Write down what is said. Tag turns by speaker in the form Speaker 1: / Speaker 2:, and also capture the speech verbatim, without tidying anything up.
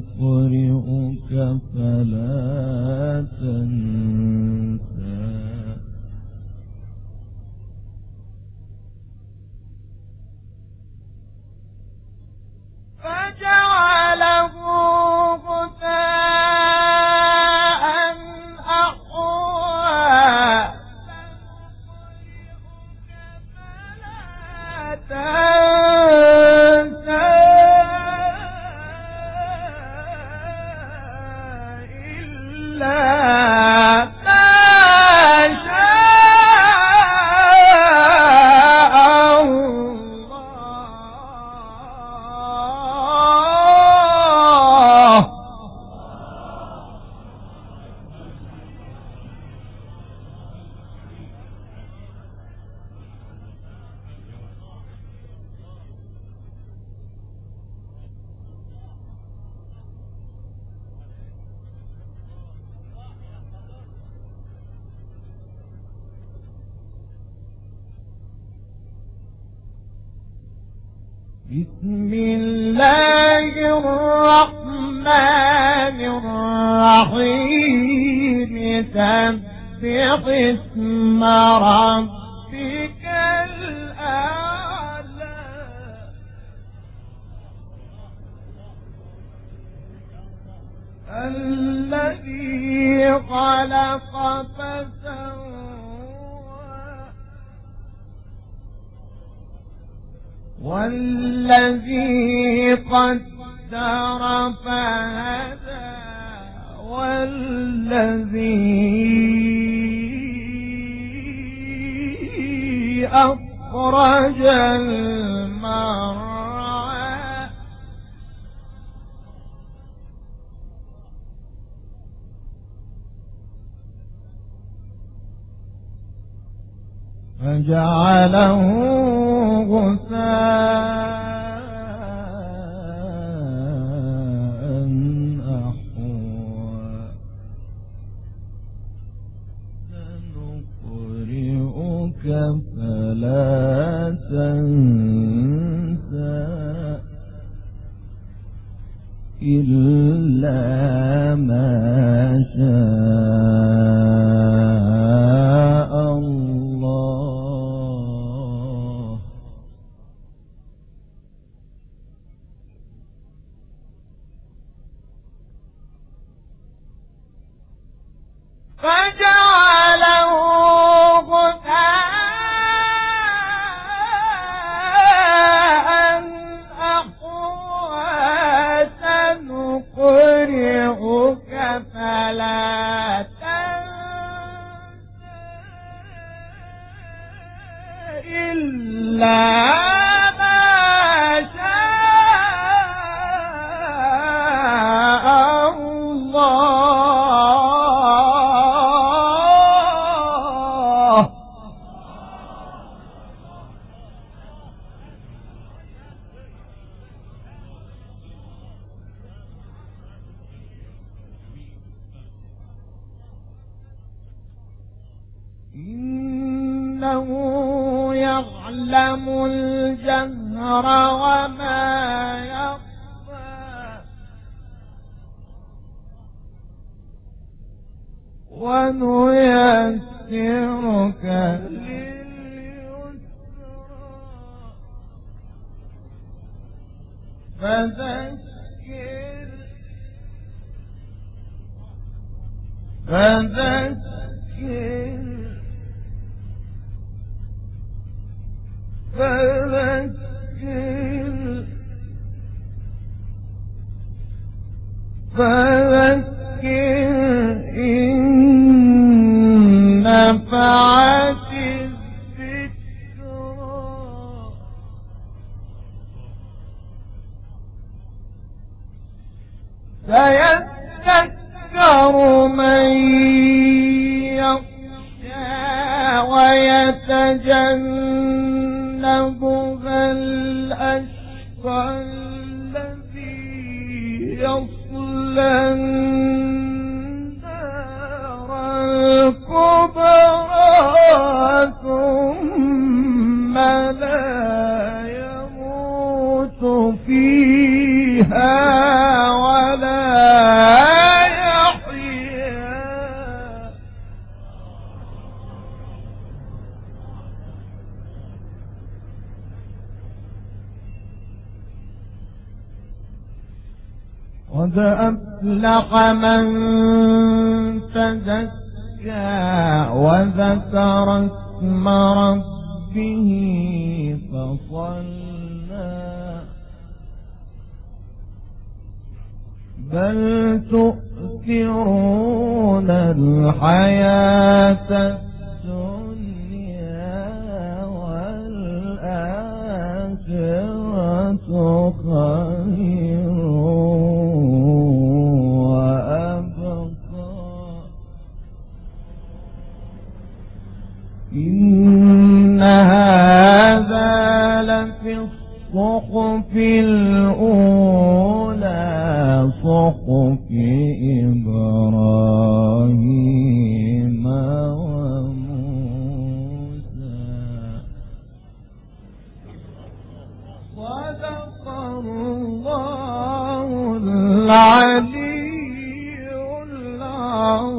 Speaker 1: سنقرئك فلا تنسى
Speaker 2: فجعله غثاء أحوى تنسى إلا ما شاء الله. بسم الله الرحمن الرحيم سبح اسم ربك الأعلى الذي خلق فسوى والذي قدر فهدى والذي أخرج المرعى فجعله غثاء أحوى سنقرئك فلا تنسى إلا ما شاء الله. فجعله غثاء أحوى سنقرئك فلا تنسى إلا ما شاء الله. إنه يعلم الجهر وما يخفى ونيسرك لليسرى فذكر فذكر فذكر فذكر إن نفعت الذكرى سيذكر من يخشى ويتجنبها الأشقى الذي يصلى النار الكبرى ثم لا يموت فيها ولا قد أفلح من تزكى وذكر اسم ربه فصلى بل تؤثرون الحياة الدنيا والآخرة خير وأبقى إن هذا لفي الصحف الأولى صحف إبراهيم وموسى صدق الله العلي العظيم.